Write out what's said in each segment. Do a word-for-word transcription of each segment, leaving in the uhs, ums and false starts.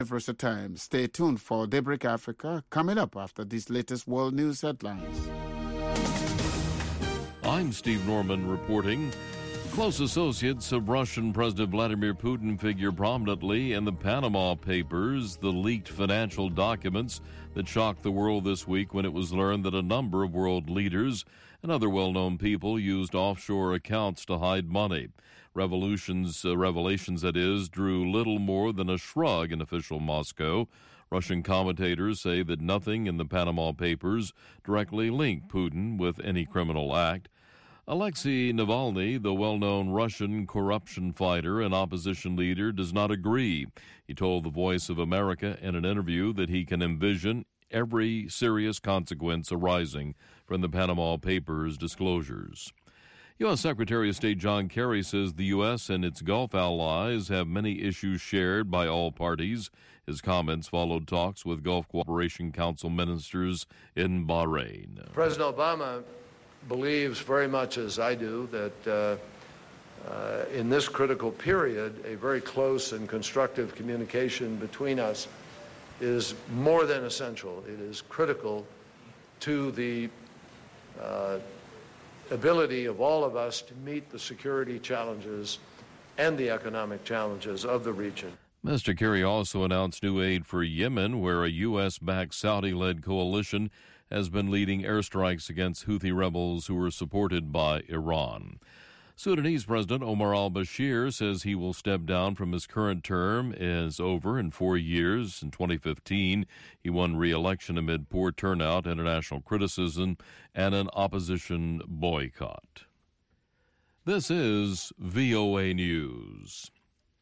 Universal Times. Stay tuned for Daybreak Africa coming up after these latest world news headlines. I'm Steve Norman reporting. Close associates of Russian President Vladimir Putin figure prominently in the Panama Papers, the leaked financial documents that shocked the world this week when it was learned that a number of world leaders and other well-known people used offshore accounts to hide money. Revolutions, uh, revelations, that is, drew little more than a shrug in official Moscow. Russian commentators say that nothing in the Panama Papers directly linked Putin with any criminal act. Alexei Navalny, the well-known Russian corruption fighter and opposition leader, does not agree. He told the Voice of America in an interview that he can envision every serious consequence arising from the Panama Papers disclosures. U S. Secretary of State John Kerry says the U S and its Gulf allies have many issues shared by all parties. His comments followed talks with Gulf Cooperation Council ministers in Bahrain. President Obama believes very much as I do that uh, uh, in this critical period, a very close and constructive communication between us is more than essential. It is critical to the uh, ability of all of us to meet the security challenges and the economic challenges of the region. Mister Kerry also announced new aid for Yemen, where a U S-backed Saudi-led coalition has been leading airstrikes against Houthi rebels who are supported by Iran. Sudanese President Omar al-Bashir says he will step down from his current term is over in four years. In twenty fifteen, he won re-election amid poor turnout, international criticism, and an opposition boycott. This is V O A News.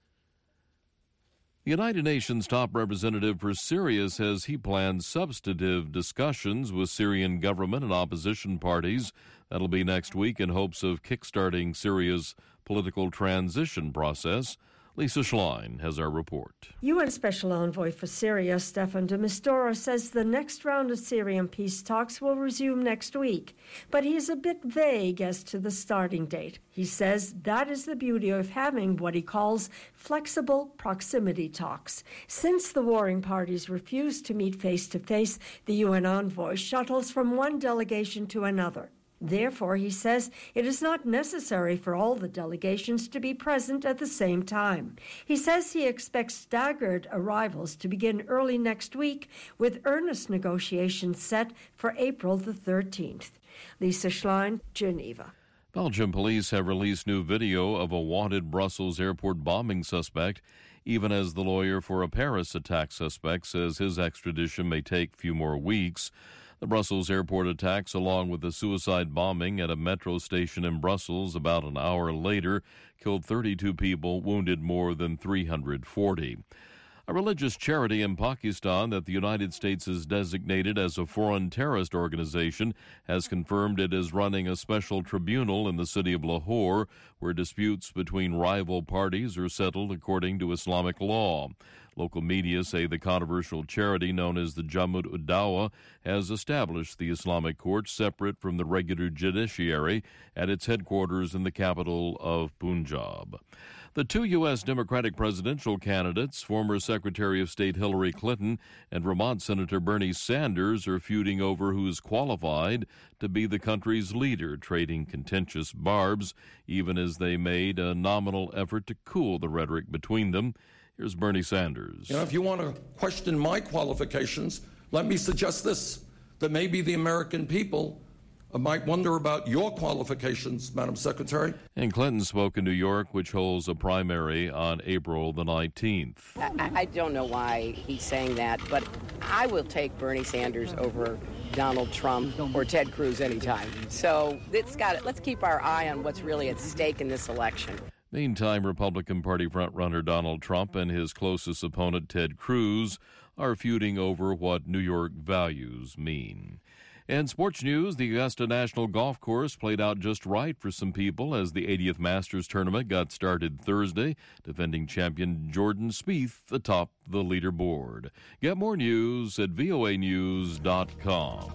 The United Nations top representative for Syria says he plans substantive discussions with Syrian government and opposition parties. That'll be next week in hopes of kickstarting Syria's political transition process. Lisa Schlein has our report. U N Special Envoy for Syria, Staffan de Mistura, says the next round of Syrian peace talks will resume next week, but he is a bit vague as to the starting date. He says that is the beauty of having what he calls flexible proximity talks. Since the warring parties refuse to meet face-to-face, the U N envoy shuttles from one delegation to another. Therefore, he says, it is not necessary for all the delegations to be present at the same time. He says he expects staggered arrivals to begin early next week, with earnest negotiations set for April the thirteenth. Lisa Schlein, Geneva. Belgian police have released new video of a wanted Brussels airport bombing suspect, even as the lawyer for a Paris attack suspect says his extradition may take a few more weeks. The Brussels airport attacks, along with the suicide bombing at a metro station in Brussels about an hour later, killed thirty-two people, wounded more than three hundred forty. A religious charity in Pakistan that the United States has designated as a foreign terrorist organization has confirmed it is running a special tribunal in the city of Lahore, where disputes between rival parties are settled according to Islamic law. Local media say the controversial charity known as the Jamaat-ud-Dawa has established the Islamic court separate from the regular judiciary at its headquarters in the capital of Punjab. The two U S. Democratic presidential candidates, former Secretary of State Hillary Clinton and Vermont Senator Bernie Sanders, are feuding over who's qualified to be the country's leader, trading contentious barbs, even as they made a nominal effort to cool the rhetoric between them. Here's Bernie Sanders. You know, if you want to question my qualifications, let me suggest this, that maybe the American people might wonder about your qualifications, Madam Secretary. And Clinton spoke in New York, which holds a primary on April the nineteenth. I, I don't know why he's saying that, but I will take Bernie Sanders over Donald Trump or Ted Cruz anytime. So it's got it. Let's keep our eye on what's really at stake in this election. Meantime, Republican Party frontrunner Donald Trump and his closest opponent Ted Cruz are feuding over what New York values mean. In sports news, the Augusta National Golf Course played out just right for some people as the eightieth Masters Tournament got started Thursday. Defending champion Jordan Spieth atop the leaderboard. Get more news at V O A news dot com.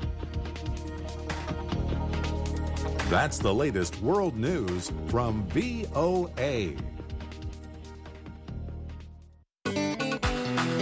That's the latest world news from V O A.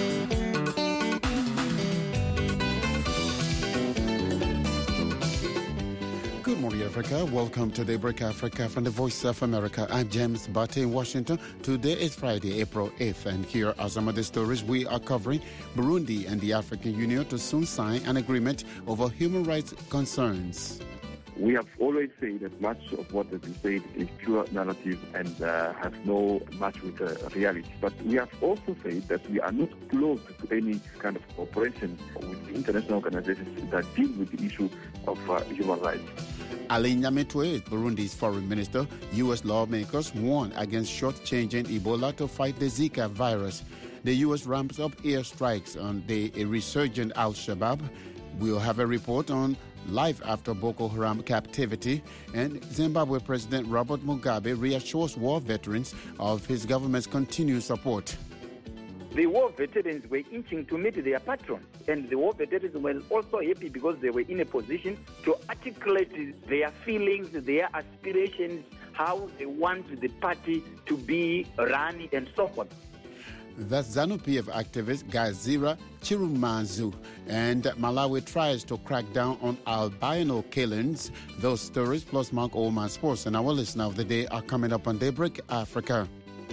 Africa. Welcome to Daybreak Africa from the Voice of America. I'm James Batte in Washington. Today is Friday, April eighth, and here are some of the stories we are covering. Burundi and the African Union to soon sign an agreement over human rights concerns. We have always said that much of what has been said is pure narrative and uh, has no match with uh, reality. But we have also said that we are not close to any kind of cooperation with the international organizations that deal with the issue of uh, human rights. Alain Nyamitwe, Burundi's foreign minister. U S lawmakers warn against shortchanging Ebola to fight the Zika virus. The U S ramps up airstrikes on the resurgent Al-Shabaab. We'll have a report on life after Boko Haram captivity, and Zimbabwe President Robert Mugabe reassures war veterans of his government's continued support. The war veterans were inching to meet their patrons, and the war veterans were also happy because they were in a position to articulate their feelings, their aspirations, how they want the party to be run, and so on. That's ZANU-P F activist Gazira Chirumanzu. And Malawi tries to crack down on albino killings. Those stories plus Mark Oman Sports and our listener of the day are coming up on Daybreak Africa.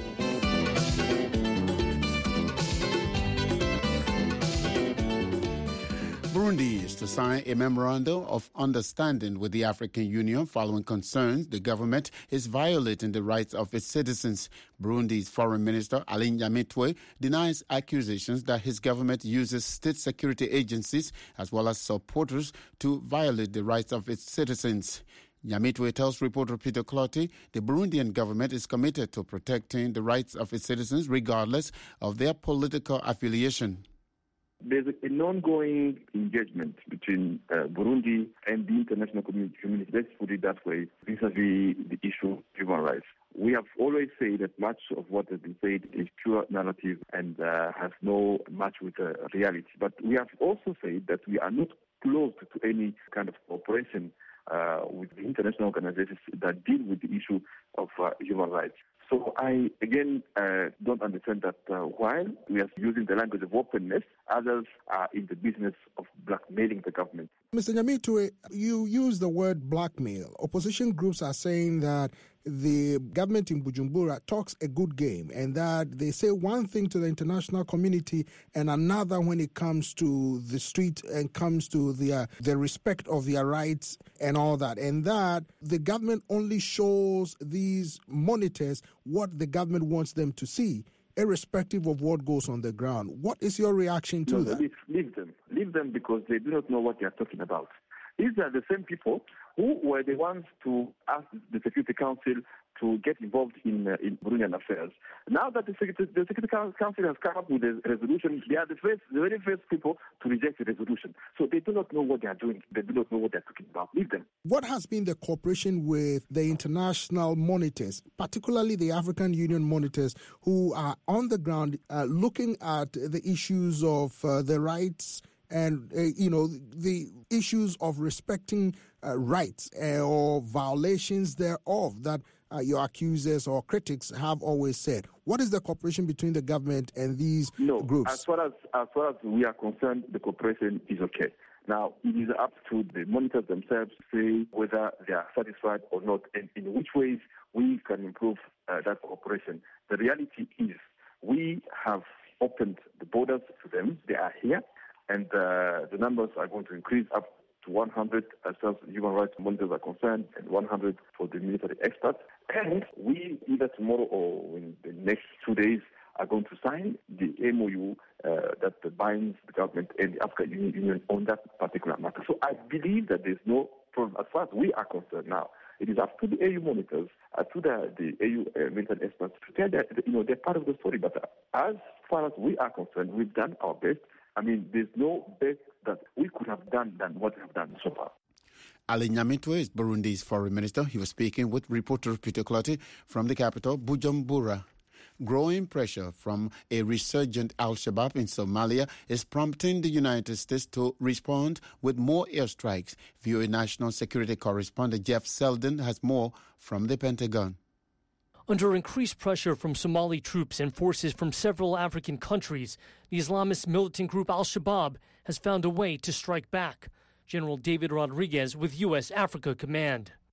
Burundi is to sign a memorandum of understanding with the African Union following concerns the government is violating the rights of its citizens. Burundi's foreign minister, Alain Nyamitwe, denies accusations that his government uses state security agencies as well as supporters to violate the rights of its citizens. Nyamitwe tells reporter Peter Clottey the Burundian government is committed to protecting the rights of its citizens regardless of their political affiliation. There's an ongoing engagement between uh, Burundi and the international community, let's put it that way, vis-a-vis the issue of human rights. We have always said that much of what has been said is pure narrative and uh, has no match with uh, reality. But we have also said that we are not close to any kind of cooperation uh, with the international organizations that deal with the issue of uh, human rights. So I, again, uh, don't understand that uh, while we are using the language of openness, others are in the business of blackmailing the government. Mister Nyamitwe, you use the word blackmail. Opposition groups are saying that the government in Bujumbura talks a good game and that they say one thing to the international community and another when it comes to the street and comes to the, uh, the respect of their rights and all that, and that the government only shows these monitors what the government wants them to see, irrespective of what goes on the ground. What is your reaction to no, that? Leave, leave them. Leave them because they do not know what they are talking about. These are the same people who were the ones to ask the Security Council to get involved in uh, in Burundian affairs. Now that the Security, the Security Council has come up with a resolution, they are the first, the very first people to reject the resolution. So they do not know what they are doing. They do not know what they are talking about. Leave them. What has been the cooperation with the international monitors, particularly the African Union monitors, who are on the ground uh, looking at the issues of uh, the rights and, uh, you know, the issues of respecting uh, rights uh, or violations thereof that uh, your accusers or critics have always said? What is the cooperation between the government and these no, groups? As far as, as far as we are concerned, the cooperation is okay. Now, it is up to the monitors themselves to say whether they are satisfied or not and in which ways we can improve uh, that cooperation. The reality is we have opened the borders to them. They are here. And uh, the numbers are going to increase up to one hundred as far as human rights monitors are concerned and one hundred for the military experts. And we, either tomorrow or in the next two days, are going to sign the M O U uh, that binds the government and the African Union on that particular matter. So I believe that there's no problem as far as we are concerned now. It is up to the A U monitors, uh, to the, the A U uh, military experts to tell that, you know, they're part of the story. But as far as we are concerned, we've done our best. I mean, there's no best that we could have done than what we have done so far. Alain Nyamitwe is Burundi's foreign minister. He was speaking with reporter Peter Clottey from the capital, Bujumbura. Growing pressure from a resurgent Al-Shabaab in Somalia is prompting the United States to respond with more airstrikes. V O A national security correspondent Jeff Selden has more from the Pentagon. Under increased pressure from Somali troops and forces from several African countries, the Islamist militant group Al-Shabaab has found a way to strike back. General David Rodriguez with U S Africa Command.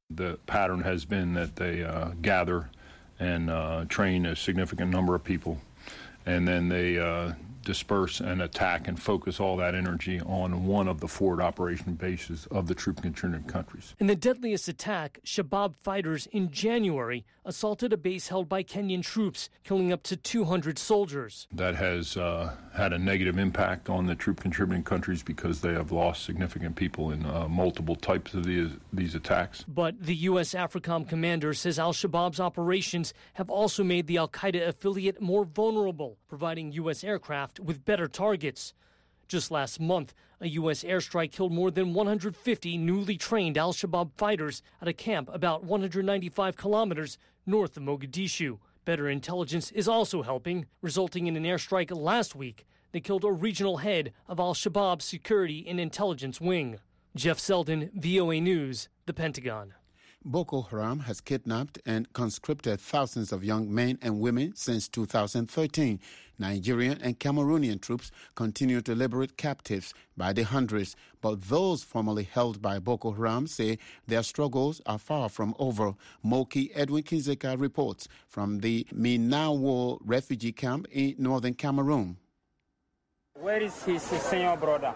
The pattern has been that they uh, gather and uh, train a significant number of people, and then they uh, disperse and attack and focus all that energy on one of the forward operation bases of the troop-contributing countries. In the deadliest attack, Shabab fighters in January assaulted a base held by Kenyan troops, killing up to two hundred soldiers. That has uh, had a negative impact on the troop-contributing countries because they have lost significant people in uh, multiple types of these, these attacks. But the U S AFRICOM commander says al-Shabaab's operations have also made the al-Qaeda affiliate more vulnerable, providing U S aircraft with better targets. Just last month, a U S airstrike killed more than one hundred fifty newly trained al-Shabaab fighters at a camp about one hundred ninety-five kilometers north of Mogadishu. Better intelligence is also helping, resulting in an airstrike last week that killed a regional head of al-Shabaab's security and intelligence wing. Jeff Selden, V O A News, the Pentagon. Boko Haram has kidnapped and conscripted thousands of young men and women since two thousand thirteen. Nigerian and Cameroonian troops continue to liberate captives by the hundreds, but those formerly held by Boko Haram say their struggles are far from over. Moki Edwin Kinzeka reports from the Minawo refugee camp in northern Cameroon. Where is his senior brother?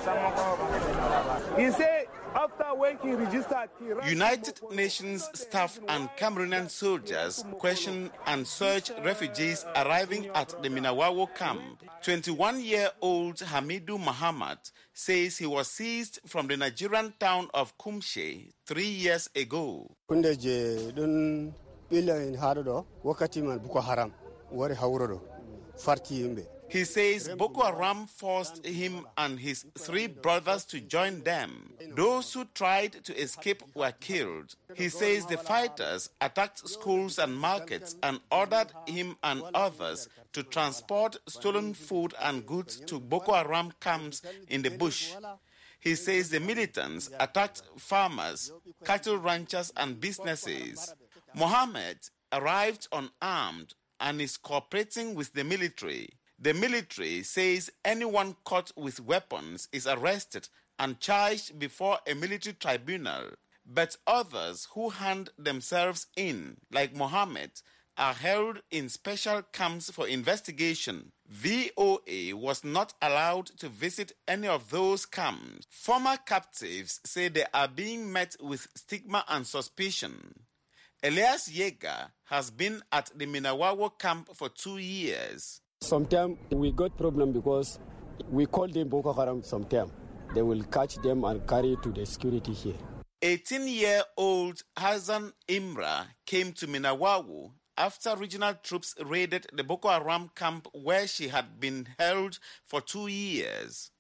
He said after working registered. United Nations staff and Cameroonian soldiers question and search refugees arriving at the Minawawo camp. twenty-one-year-old Hamidu Muhammad says he was seized from the Nigerian town of Kumshe three years ago. He says Boko Haram forced him and his three brothers to join them. Those who tried to escape were killed. He says the fighters attacked schools and markets and ordered him and others to transport stolen food and goods to Boko Haram camps in the bush. He says the militants attacked farmers, cattle ranchers and businesses. Mohammed arrived unarmed and is cooperating with the military. The military says anyone caught with weapons is arrested and charged before a military tribunal. But others who hand themselves in, like Mohammed, are held in special camps for investigation. V O A was not allowed to visit any of those camps. Former captives say they are being met with stigma and suspicion. Elias Yeager has been at the Minawawo camp for two years. Sometimes we got problem because we call them Boko Haram sometimes. They will catch them and carry to the security here. eighteen-year-old Hassan Imra came to Minawawo after regional troops raided the Boko Haram camp where she had been held for two years.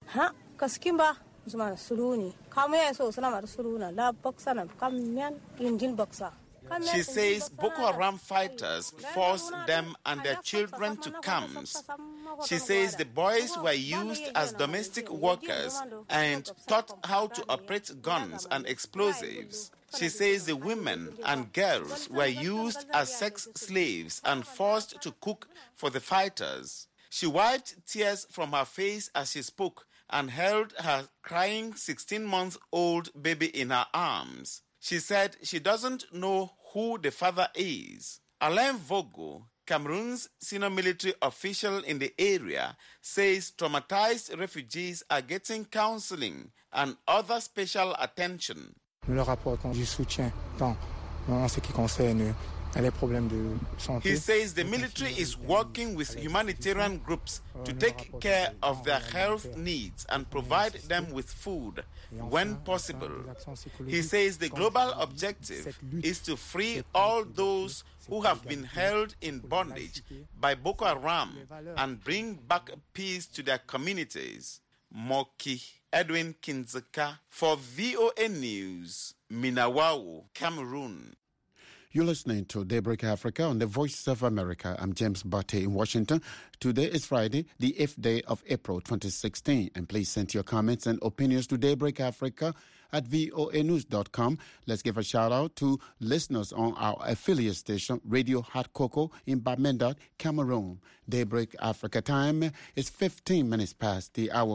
She says Boko Haram fighters forced them and their children to camps. She says the boys were used as domestic workers and taught how to operate guns and explosives. She says the women and girls were used as sex slaves and forced to cook for the fighters. She wiped tears from her face as she spoke and held her crying sixteen-month-old baby in her arms. She said she doesn't know who the father is. Alain Vogo, Cameroon's senior military official in the area, says traumatized refugees are getting counseling and other special attention. Nous leur apportons du soutien tant en ce qui concerne les problèmes de santé. He says the military is working with humanitarian groups to take care of their health needs and provide them with food when possible. He says the global objective is to free all those who have been held in bondage by Boko Haram and bring back peace to their communities. Moki Edwin Kinzeka for V O A News, Minawawo, Cameroon. You're listening to Daybreak Africa on the Voice of America. I'm James Bate in Washington. Today is Friday, the eighth day of April twenty sixteen. And please send your comments and opinions to Daybreak Africa at voa news dot com. Let's give a shout out to listeners on our affiliate station, Radio Hot Cocoa in Bamenda, Cameroon. Daybreak Africa time is fifteen minutes past the hour.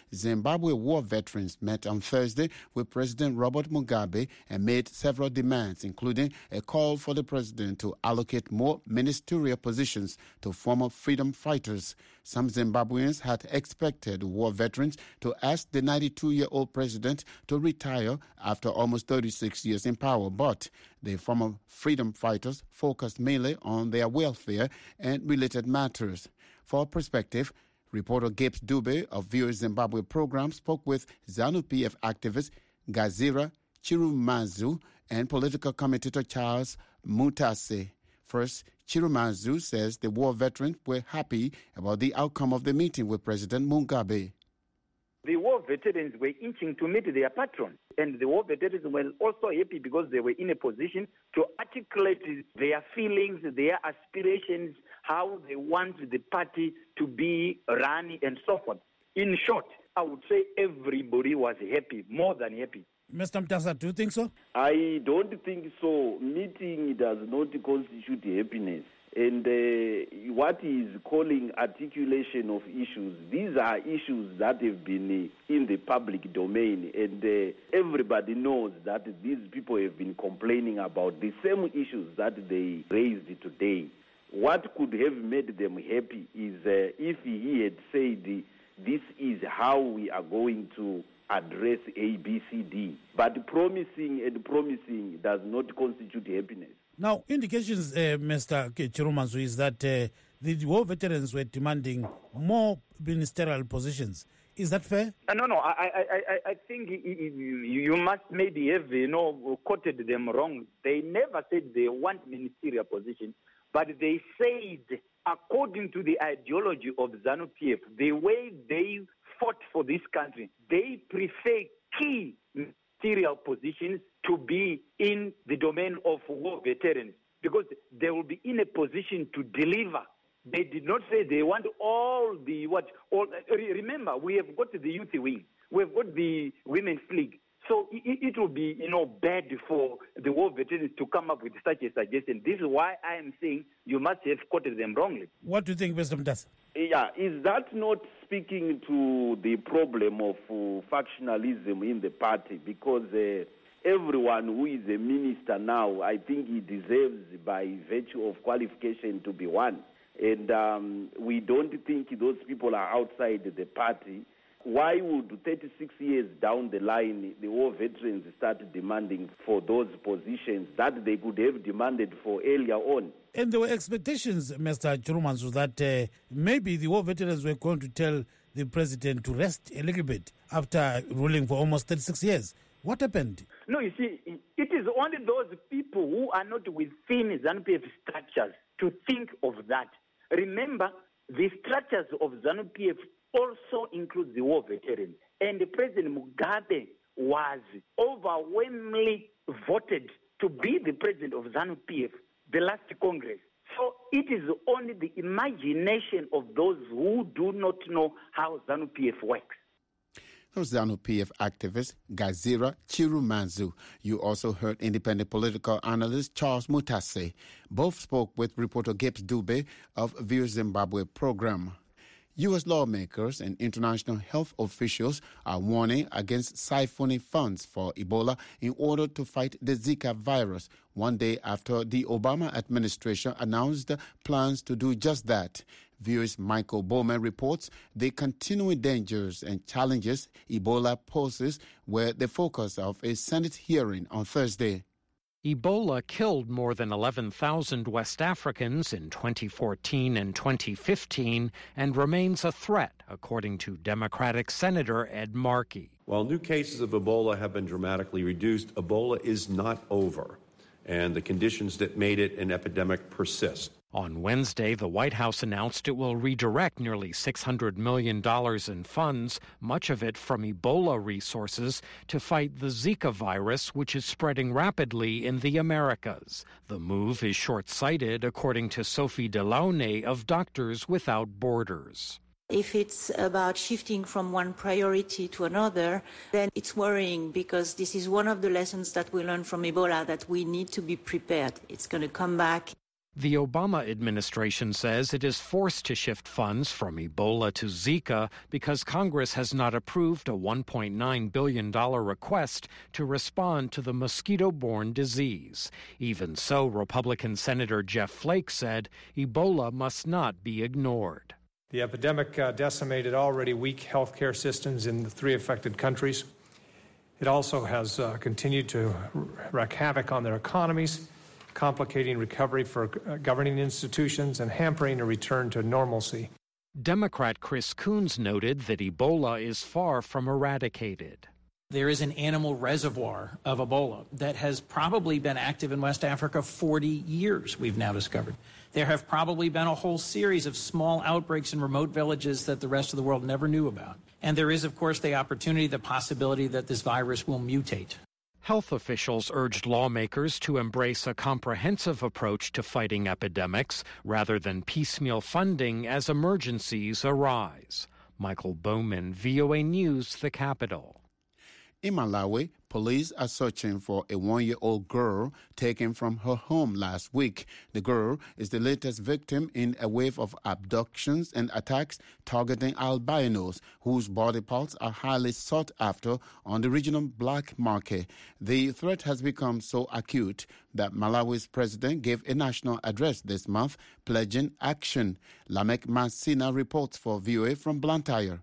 Zimbabwe war veterans met on Thursday with President Robert Mugabe and made several demands, including a call for the president to allocate more ministerial positions to former freedom fighters. Some Zimbabweans had expected war veterans to ask the ninety-two-year-old president to retire after almost thirty-six years in power, but the former freedom fighters focused mainly on their welfare and related matters. For perspective, reporter Gibbs Dube of V O A Zimbabwe program spoke with ZANU-P F activist Gazira Chirumazu and political commentator Charles Mutase. First, Chirumazu says the war veterans were happy about the outcome of the meeting with President Mugabe. The war veterans were inching to meet their patron, and the war veterans were also happy because they were in a position to articulate their feelings, their aspirations, how they want the party to be run, and so forth. In short, I would say everybody was happy, more than happy. Mister Mutasa, do you think so? I don't think so. Meeting does not constitute happiness. And uh, what is calling articulation of issues, these are issues that have been uh, in the public domain, and uh, everybody knows that these people have been complaining about the same issues that they raised today. What could have made them happy is uh, if he had said, this is how we are going to address A, B, C, D. But promising and promising does not constitute happiness. Now, indications, uh, Mister Chirumazu, is that uh, the war veterans were demanding more ministerial positions. Is that fair? Uh, no, no. I, I, I, I think you must maybe have, you know, quoted them wrong. They never said they want ministerial positions, but they said, according to the ideology of ZANU-P F, the way they fought for this country, they prefer key ministerial positions to be in the domain of war veterans because they will be in a position to deliver. They did not say they want all the what. All, remember, we have got the youth wing, we have got the women's league. So it, it will be, you know, bad for the war veterans to come up with such a suggestion. This is why I am saying you must have quoted them wrongly. What do you think, Mister Mutasa? Yeah, is that not speaking to the problem of uh, factionalism in the party? Because uh, everyone who is a minister now, I think he deserves, by virtue of qualification, to be one. And um, we don't think those people are outside the party. Why would thirty-six years down the line the war veterans start demanding for those positions that they could have demanded for earlier on? And there were expectations, Mister Chirumazu, that uh, maybe the war veterans were going to tell the president to rest a little bit after ruling for almost thirty-six years. What happened? No, you see, it is only those people who are not within ZANU-P F structures to think of that. Remember, the structures of ZANU-P F also includes the war veterans. And President Mugabe was overwhelmingly voted to be the president of ZANU-P F, the last Congress. So it is only the imagination of those who do not know how ZANU-P F works. That was ZANU-P F activist Gazira Chirumazu. You also heard independent political analyst Charles Mutase. Both spoke with reporter Gibbs Dube of V O A Zimbabwe program. U S lawmakers and international health officials are warning against siphoning funds for Ebola in order to fight the Zika virus, one day after the Obama administration announced plans to do just that. V O A's Michael Bowman reports the continuing dangers and challenges Ebola poses were the focus of a Senate hearing on Thursday. Ebola killed more than eleven thousand West Africans in twenty fourteen and twenty fifteen and remains a threat, according to Democratic Senator Ed Markey. While new cases of Ebola have been dramatically reduced, Ebola is not over, and the conditions that made it an epidemic persist. On Wednesday, the White House announced it will redirect nearly six hundred million dollars in funds, much of it from Ebola resources, to fight the Zika virus, which is spreading rapidly in the Americas. The move is short-sighted, according to Sophie Delaunay of Doctors Without Borders. If it's about shifting from one priority to another, then it's worrying because this is one of the lessons that we learned from Ebola, that we need to be prepared. It's going to come back. The Obama administration says it is forced to shift funds from Ebola to Zika because Congress has not approved a one point nine billion dollars request to respond to the mosquito-borne disease. Even so, Republican Senator Jeff Flake said Ebola must not be ignored. The epidemic uh, decimated already weak healthcare systems in the three affected countries. It also has uh, continued to wreak havoc on their economies, complicating recovery for governing institutions and hampering a return to normalcy. Democrat Chris Coons noted that Ebola is far from eradicated. There is an animal reservoir of Ebola that has probably been active in West Africa forty years, we've now discovered. There have probably been a whole series of small outbreaks in remote villages that the rest of the world never knew about. And there is, of course, the opportunity, the possibility that this virus will mutate. Health officials urged lawmakers to embrace a comprehensive approach to fighting epidemics rather than piecemeal funding as emergencies arise. Michael Bowman, V O A News, The Capitol. In Malawi, police are searching for a one-year-old girl taken from her home last week. The girl is the latest victim in a wave of abductions and attacks targeting albinos, whose body parts are highly sought after on the regional black market. The threat has become so acute that Malawi's president gave a national address this month pledging action. Lamek Masina reports for V O A from Blantyre.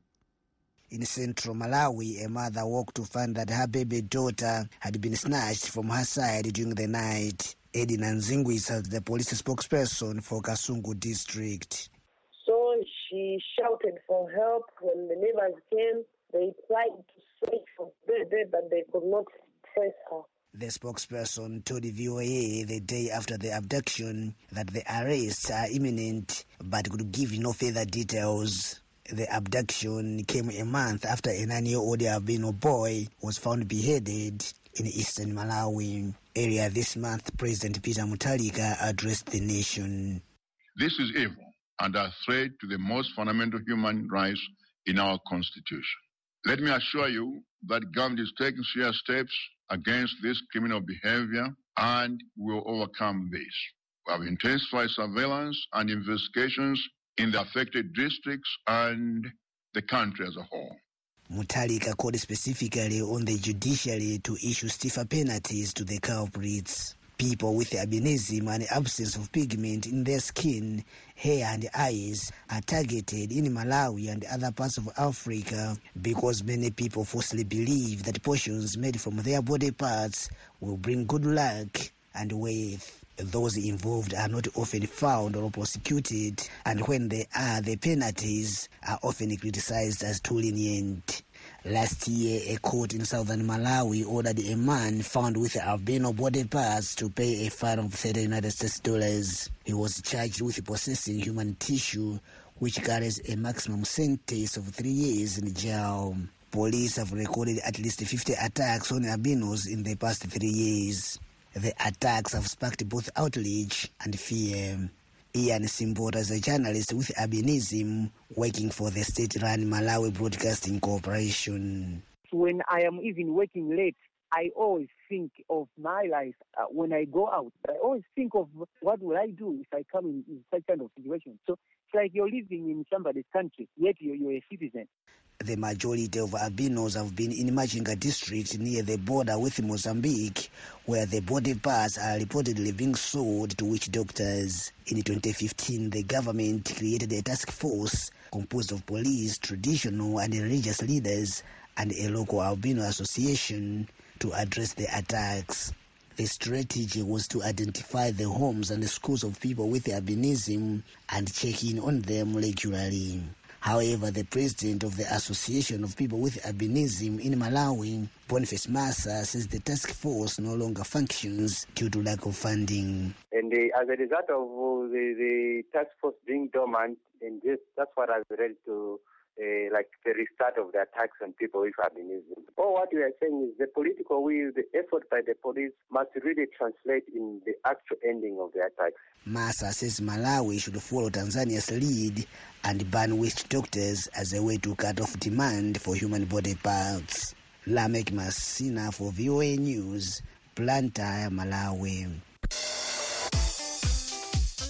In central Malawi, a mother woke to find that her baby daughter had been snatched from her side during the night. Edina Nzingwisa is the police spokesperson for Kasungu district. So she shouted for help. When the neighbors came, they tried to search for the baby, but they could not trace her. The spokesperson told the V O A the day after the abduction that the arrests are imminent, but could give no further details. The abduction came a month after a nine-year-old albino boy was found beheaded in eastern Malawi. Earlier this month, President Peter Mutharika addressed the nation. This is evil and a threat to the most fundamental human rights in our Constitution. Let me assure you that government is taking serious steps against this criminal behavior and will overcome this. We have intensified surveillance and investigations in the affected districts and the country as a whole. Mutharika called specifically on the judiciary to issue stiffer penalties to the culprits. People with albinism and absence of pigment in their skin, hair and eyes are targeted in Malawi and other parts of Africa because many people falsely believe that portions made from their body parts will bring good luck and wealth. Those involved are not often found or prosecuted, and when they are, the penalties are often criticized as too lenient. Last year, a court in southern Malawi ordered a man found with albino body parts to pay a fine of thirty United States dollars. He was charged with possessing human tissue, which carries a maximum sentence of three years in jail. Police have recorded at least fifty attacks on albinos in the past three years. The attacks have sparked both outrage and fear. Ian Simbota is a journalist with albinism working for the state-run Malawi Broadcasting Corporation. When I am even working late, I always think of my life uh, when I go out. I always think of what will I do if I come in, in such kind of situation. So it's like you're living in somebody's country, yet you're, you're a citizen. The majority of albinos have been in Machinga district near the border with Mozambique, where the body parts are reportedly being sold to witch doctors. In twenty fifteen, the government created a task force composed of police, traditional and religious leaders, and a local albino association to address the attacks. The strategy was to identify the homes and the schools of people with albinism and check in on them regularly. However, the president of the Association of People with Albinism in Malawi, Boniface Massa, says the task force no longer functions due to lack of funding. And uh, as a result of uh, the, the task force being dormant, and this, that's what has led to uh, like the restart of the attacks on people with albinism. All what we are saying is the political will, the effort by the police must really translate in the actual ending of the attacks. Massa says Malawi should follow Tanzania's lead and ban witch doctors as a way to cut off demand for human body parts. Lamek Masina for V O A News, Blantyre, Malawi.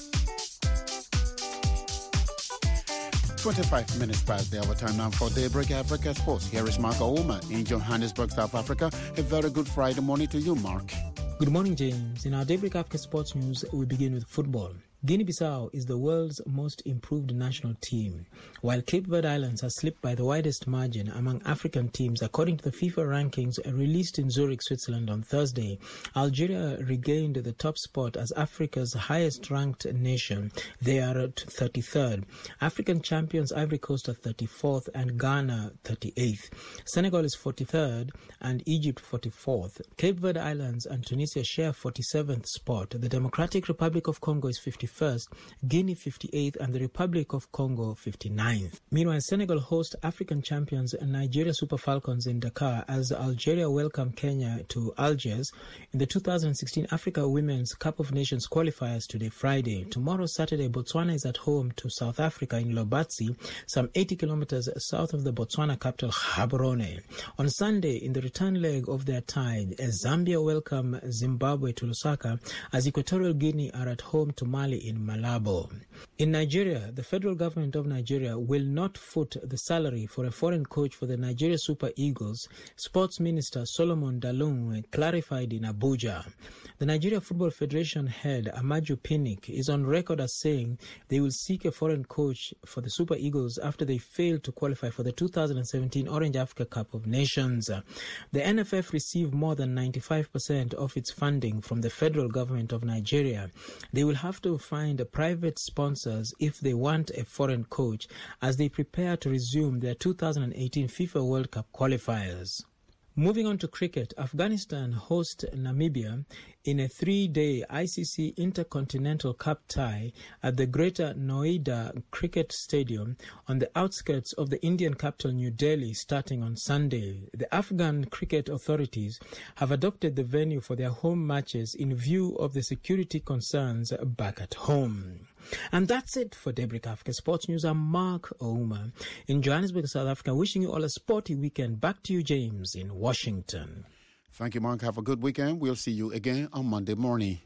twenty-five minutes past the hour time now for Daybreak Africa Sports. Here is Mark Ouma in Johannesburg, South Africa. A very good Friday morning to you, Mark. Good morning, James. In our Daybreak Africa Sports news, we begin with football. Guinea-Bissau is the world's most improved national team, while Cape Verde Islands has slipped by the widest margin among African teams according to the FIFA rankings released in Zurich, Switzerland on Thursday. Algeria regained the top spot as Africa's highest-ranked nation. They are at thirty-third. African champions Ivory Coast are thirty-fourth and Ghana thirty-eighth. Senegal is forty-third and Egypt forty-fourth. Cape Verde Islands and Tunisia share forty-seventh spot. The Democratic Republic of Congo is fifty-first, Guinea fifty-eighth, and the Republic of Congo fifty-ninth. Meanwhile, Senegal host African champions Nigeria Super Falcons in Dakar as Algeria welcome Kenya to Algiers in the two thousand sixteen Africa Women's Cup of Nations qualifiers today, Friday. Tomorrow, Saturday, Botswana is at home to South Africa in Lobatse, some eighty kilometers south of the Botswana capital, Gaborone. On Sunday, in the return leg of their tie, Zambia welcome Zimbabwe to Lusaka as Equatorial Guinea are at home to Mali in Malabo. In Nigeria, the federal government of Nigeria will not foot the salary for a foreign coach for the Nigeria Super Eagles, Sports Minister Solomon Dalung clarified in Abuja. The Nigeria Football Federation head Amaju Pinnick is on record as saying they will seek a foreign coach for the Super Eagles after they failed to qualify for the two thousand seventeen Orange Africa Cup of Nations. The N F F received more than ninety-five percent of its funding from the federal government of Nigeria. They will have to find private sponsors if they want a foreign coach as they prepare to resume their two thousand eighteen FIFA World Cup qualifiers. Moving on to cricket, Afghanistan host Namibia in a three-day I C C Intercontinental Cup tie at the Greater Noida Cricket Stadium on the outskirts of the Indian capital New Delhi starting on Sunday. The Afghan cricket authorities have adopted the venue for their home matches in view of the security concerns back at home. And that's it for Daybreak Africa Sports News. I'm Mark Ouma in Johannesburg, South Africa, wishing you all a sporty weekend. Back to you, James, in Washington. Thank you, Mark. Have a good weekend. We'll see you again on Monday morning.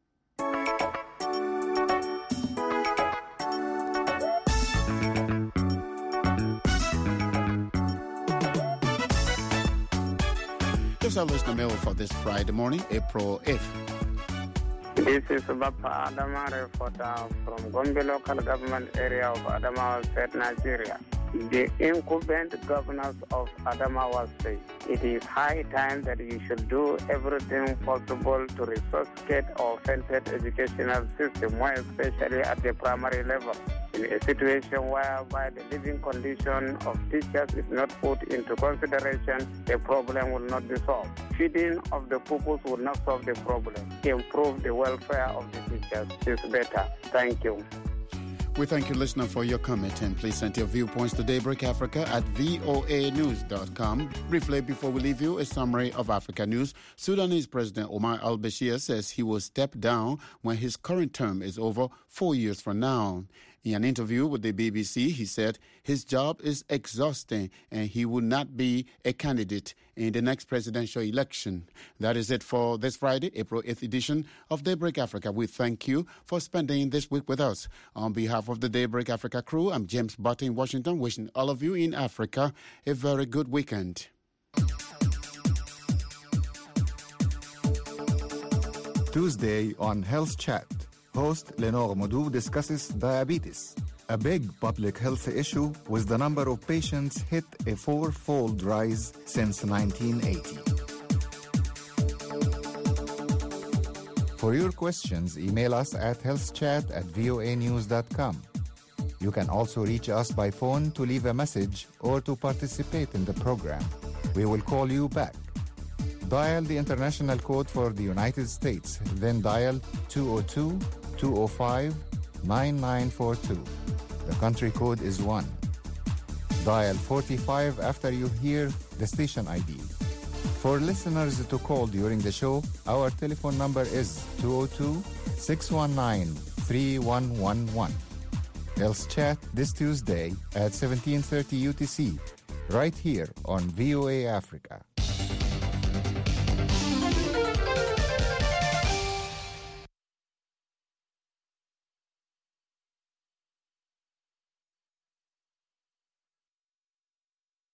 Here's our listener mail for this Friday morning, April eighth. This is Bapa Adama, reporter from Gombe local government area of Adamawa State, Nigeria. The incumbent governors of Adamawa State, it is high time that you should do everything possible to resuscitate our failed educational system, more especially at the primary level. In a situation whereby the living condition of teachers is not put into consideration, the problem will not be solved. Feeding of the pupils will not solve the problem. Improve the welfare of the teachers is better. Thank you. We thank you, listener, for your comment, and please send your viewpoints to Daybreak Africa at voa news dot com. Briefly, before we leave you, a summary of Africa news. Sudanese President Omar al-Bashir says he will step down when his current term is over four years from now. In an interview with the B B C, he said his job is exhausting and he will not be a candidate in the next presidential election. That is it for this Friday, April eighth edition of Daybreak Africa. We thank you for spending this week with us. On behalf of the Daybreak Africa crew, I'm James Butt in Washington, wishing all of you in Africa a very good weekend. Tuesday on Health Chat, host Lenore Modou discusses diabetes, a big public health issue with the number of patients hit a four-fold rise since nineteen eighty. For your questions, email us at healthchat at voa news dot com. You can also reach us by phone to leave a message or to participate in the program. We will call you back. Dial the international code for the United States, then dial two oh two, two oh five, nine nine four two. The country code is one. Dial forty-five after you hear the station I D. For listeners to call during the show, our telephone number is two oh two, six one nine, three one one one. Health Chat this Tuesday at seventeen thirty U T C, right here on V O A Africa.